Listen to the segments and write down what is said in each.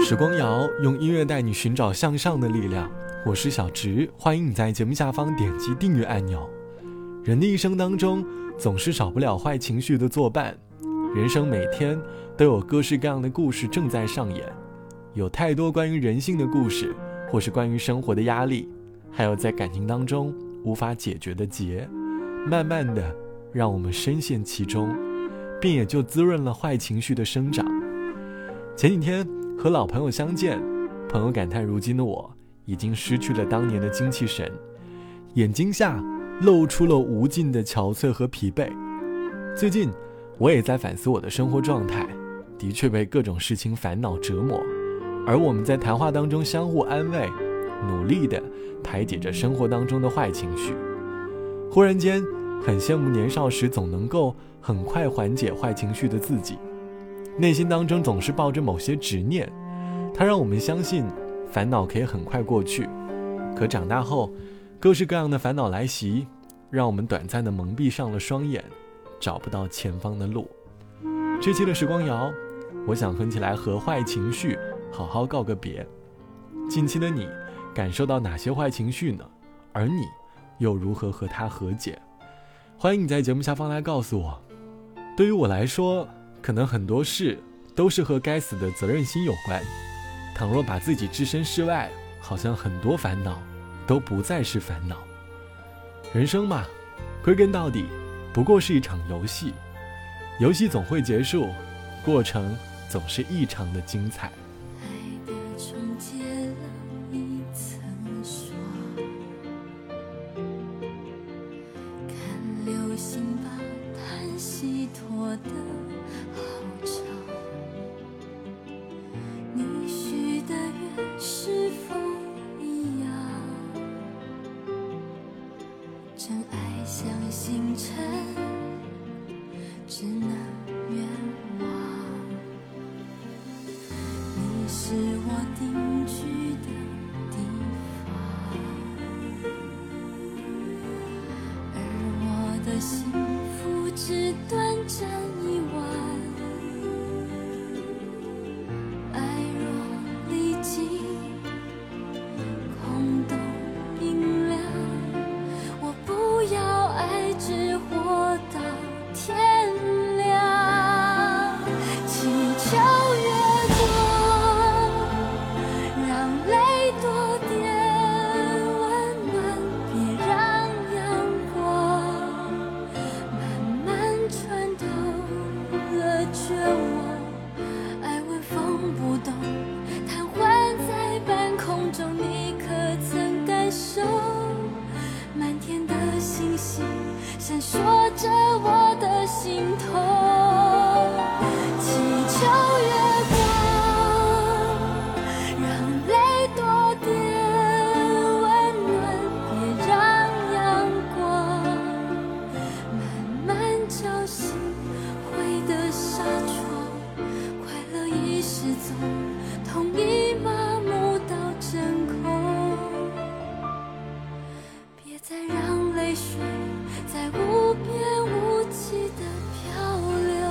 时光谣用音乐带你寻找向上的力量，我是小植，欢迎你在节目下方点击订阅按钮。人的一生当中总是少不了坏情绪的作伴，人生每天都有各式各样的故事正在上演，有太多关于人性的故事，或是关于生活的压力，还有在感情当中无法解决的结，慢慢的让我们深陷其中，并也就滋润了坏情绪的生长。前几天和老朋友相见，朋友感叹如今的我已经失去了当年的精气神，眼睛下露出了无尽的憔悴和疲惫。最近我也在反思我的生活状态，的确被各种事情烦恼折磨，而我们在谈话当中相互安慰，努力地排解着生活当中的坏情绪。忽然间很羡慕年少时总能够很快缓解坏情绪的自己，内心当中总是抱着某些执念，它让我们相信烦恼可以很快过去。可长大后各式各样的烦恼来袭，让我们短暂地蒙蔽上了双眼，找不到前方的路。这期的时光谣，我想哼起来和坏情绪好好告个别。近期的你感受到哪些坏情绪呢？而你又如何和它和解？欢迎你在节目下方来告诉我。对于我来说，可能很多事都是和该死的责任心有关。倘若把自己置身事外，好像很多烦恼都不再是烦恼。人生嘛，归根到底不过是一场游戏，游戏总会结束，过程总是异常的精彩。 爱的重结了一层霜，看流星把叹息拖得好长，你许的愿是否一样？真爱像星辰，只能愿望。你是我定居的地方，而我的幸福只短暂一晚。爱若历经空洞冰凉，我不要爱只活到天亮。祈求月光让泪多点温暖，别让阳光慢慢穿透了绝望。爱纹风不动，瘫痪在半空中，你可曾感受满天的星星闪烁着我的心头？祈求月光让泪多点温暖，别让阳光慢慢叫醒灰的纱窗。快乐已失踪，痛已麻木到真空，别再让泪水在无边无际的漂流。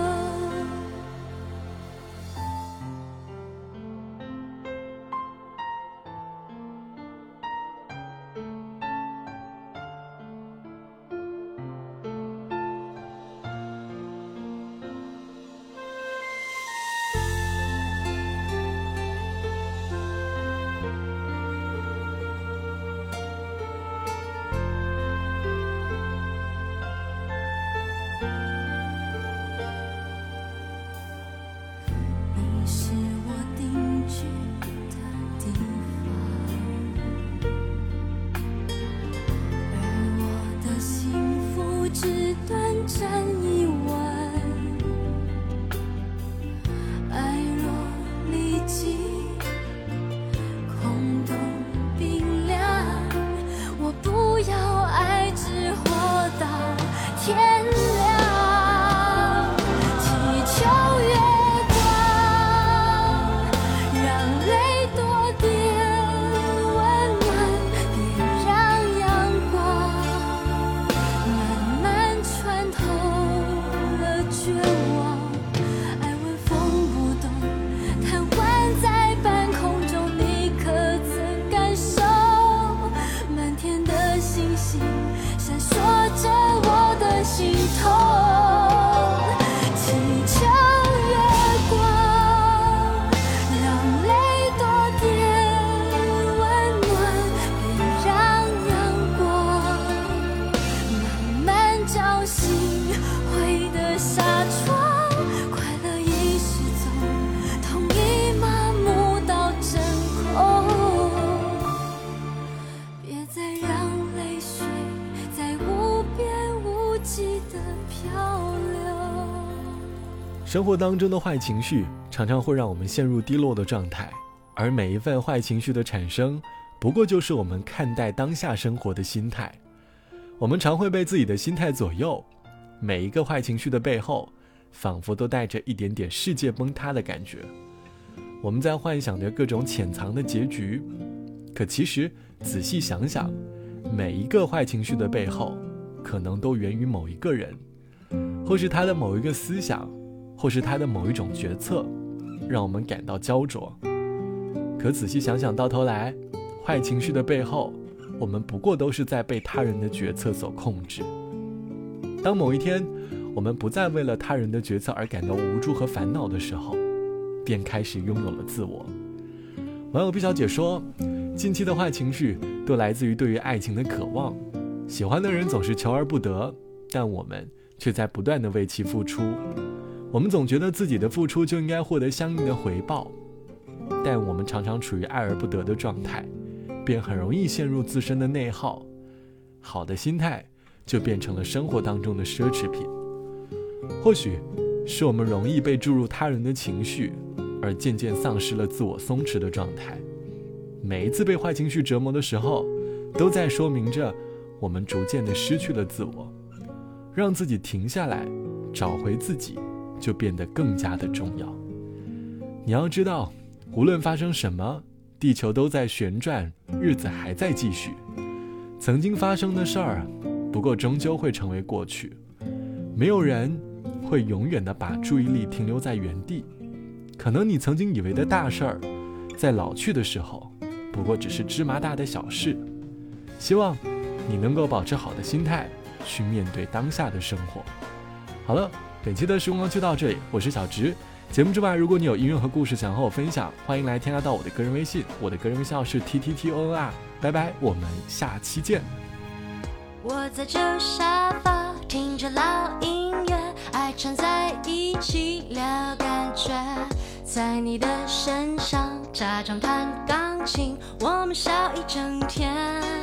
生活当中的坏情绪常常会让我们陷入低落的状态，而每一份坏情绪的产生，不过就是我们看待当下生活的心态。我们常会被自己的心态左右，每一个坏情绪的背后，仿佛都带着一点点世界崩塌的感觉。我们在幻想着各种潜藏的结局，可其实仔细想想，每一个坏情绪的背后，可能都源于某一个人，或是他的某一个思想，或是他的某一种决策，让我们感到焦灼。可仔细想想，到头来，坏情绪的背后，我们不过都是在被他人的决策所控制。当某一天，我们不再为了他人的决策而感到无助和烦恼的时候，便开始拥有了自我。网友毕小姐说，近期的坏情绪都来自于对于爱情的渴望，喜欢的人总是求而不得，但我们却在不断地为其付出。我们总觉得自己的付出就应该获得相应的回报，但我们常常处于爱而不得的状态，便很容易陷入自身的内耗。好的心态就变成了生活当中的奢侈品。或许是我们容易被注入他人的情绪，而渐渐丧失了自我松弛的状态。每一次被坏情绪折磨的时候，都在说明着我们逐渐地失去了自我。让自己停下来，找回自己，就变得更加的重要。你要知道，无论发生什么，地球都在旋转，日子还在继续。曾经发生的事儿，不过终究会成为过去。没有人会永远的把注意力停留在原地。可能你曾经以为的大事儿，在老去的时候，不过只是芝麻大的小事。希望你能够保持好的心态，去面对当下的生活。好了，本期的时光就到这里，我是小直。节目之外，如果你有音乐和故事想和我分享，欢迎来添加到我的个人微信，我的个人微信号是 TTTONR。拜拜，我们下期见。 我在旧沙发听着老音乐，爱缠在一起聊感觉，在你的身上假装弹钢琴，我们笑一整天。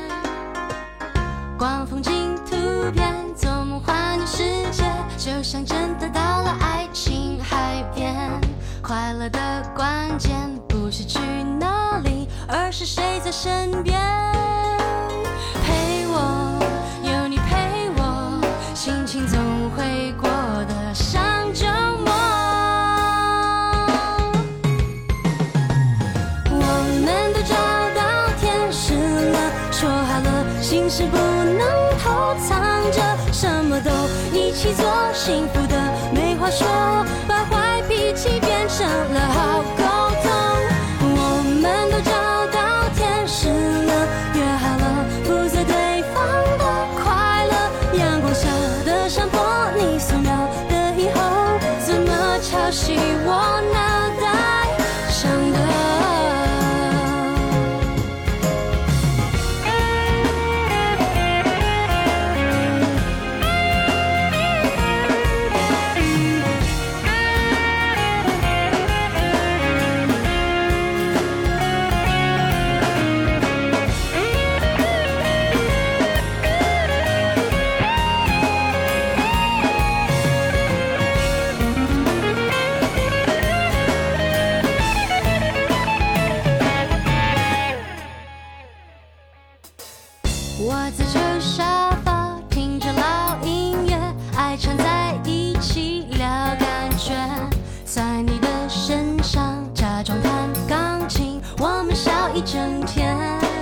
光风景图片做梦环游世界，就像真的到了爱情海边。快乐的关键不是去哪里，而是谁在身边陪我，有你陪我，心情总会过得像周末。我们都找到天使了，说好了心事不能偷藏着，什么都一起做，幸福的没话说，把坏脾气变成了好沟通。我们都找到天使了，约好了不在对方的快乐，阳光下的山坡，你素描的以后，怎么敲醒我脑袋上的我在旧沙发听着老音乐，爱缠在一起聊感觉，在你的身上假装弹钢琴，我们笑一整天。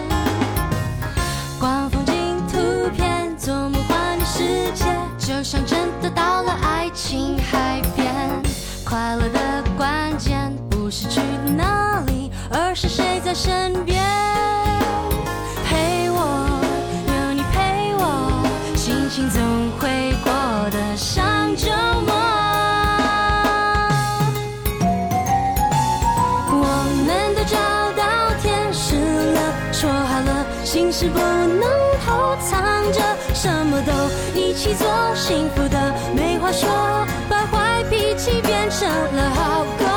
光风景图片做梦环游世界，就像真的到了爱情海边。快乐的关键不是去哪里，而是谁在身边陪我，心情总会过得像周末。我们都找到天使了，说好了心事不能偷藏着，什么都一起做，幸福的没话说，把坏脾气变成了好沟